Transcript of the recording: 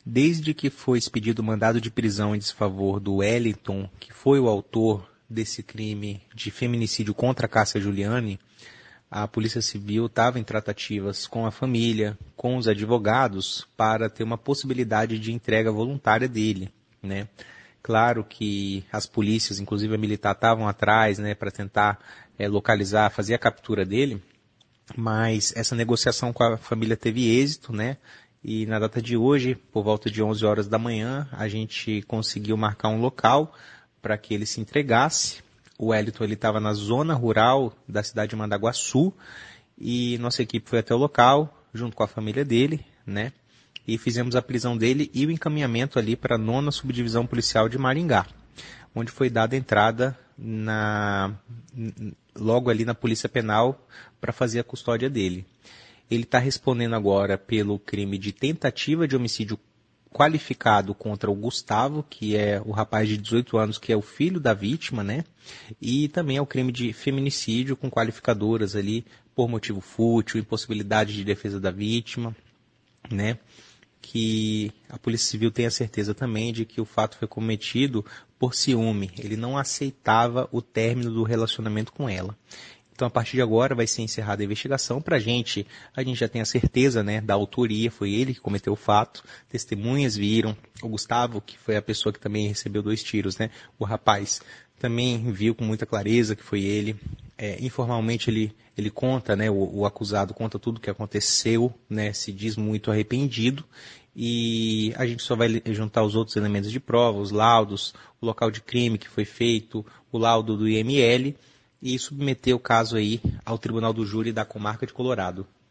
Desde que foi expedido o mandado de prisão em desfavor do Wellington, que foi o autor desse crime de feminicídio contra a Cássia Giuliani, a Polícia Civil estava em tratativas com a família, com os advogados, para ter uma possibilidade de entrega voluntária dele, né? Claro que as polícias, inclusive a militar, estavam atrás, né, para tentar localizar, fazer a captura dele, mas essa negociação com a família teve êxito, né? E na data de hoje, por volta de 11 horas da manhã, a gente conseguiu marcar um local para que ele se entregasse. O Wellington estava na zona rural da cidade de Mandaguaçu e nossa equipe foi até o local, junto com a família dele, né? E fizemos a prisão dele e o encaminhamento ali para a 9ª Subdivisão Policial de Maringá, onde foi dada entrada logo ali na Polícia Penal para fazer a custódia dele. Ele está respondendo agora pelo crime de tentativa de homicídio qualificado contra o Gustavo, que é o rapaz de 18 anos, que é o filho da vítima, né? E também é o crime de feminicídio com qualificadoras ali por motivo fútil, impossibilidade de defesa da vítima, né? Que a Polícia Civil tem a certeza também de que o fato foi cometido por ciúme. Ele não aceitava o término do relacionamento com ela. Então, a partir de agora, vai ser encerrada a investigação. A gente já tem a certeza, né, da autoria, foi ele que cometeu o fato. Testemunhas viram. O Gustavo, que foi a pessoa que também recebeu 2 tiros, né, o rapaz, também viu com muita clareza que foi ele. Informalmente, ele conta, né, o acusado conta tudo o que aconteceu, né, se diz muito arrependido. E a gente só vai juntar os outros elementos de prova, os laudos, o local de crime que foi feito, o laudo do IML, e submeter o caso aí ao Tribunal do Júri da Comarca de Colorado.